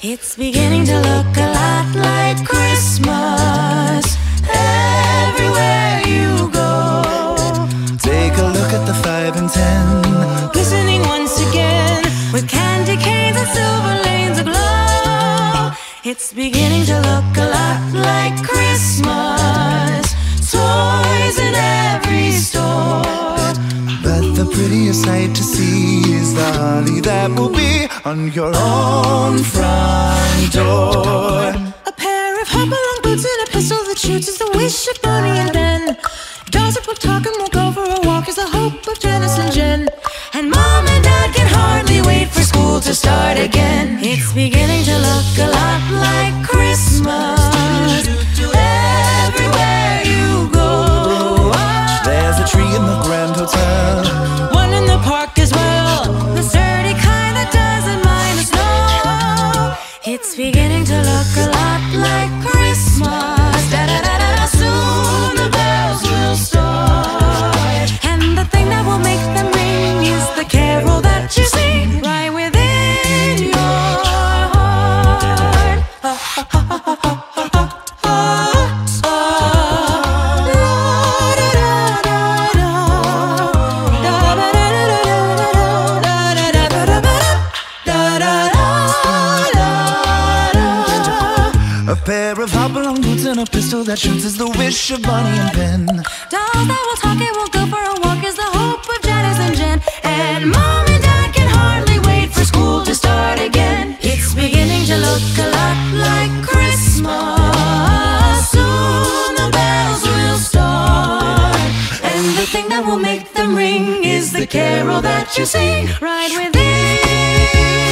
It's beginning to look a lot like Christmas everywhere you go. Take a look at the 5 and 10, glistening once again with candy canes and silver lanes aglow. It's beginning to look a lot like Christmas, toys in every store. but the prettiest sight to see is the holly that will be on your own front door. A pair of hop-along boots and a pistol that shoots is the wish of Bonnie and Ben. Dolls that will talk and we'll go for a walk is the hope of Janice and Jen. And Mom and Dad can hardly wait for school to start again. It's beginning to look a lot like Christmas everywhere you go. There's a tree in the Grand Hotel, one in the park as well, the sturdy kind that doesn't mind the snow. It's beginning to look a lot like Christmas. Da-da-da-da, soon the bells will start. And the thing that will make them ring is the carol that you sing right within your heart. a pair of hop-along boots and a pistol that shoots is the wish of Bonnie and Ben. Dolls that will talk and will go for a walk is the hope of Janice and Jen. And Mom and Dad can hardly wait for school to start again. It's beginning to look a lot like Christmas. Soon the bells will start. And the thing that will make them ring is the carol that you sing right within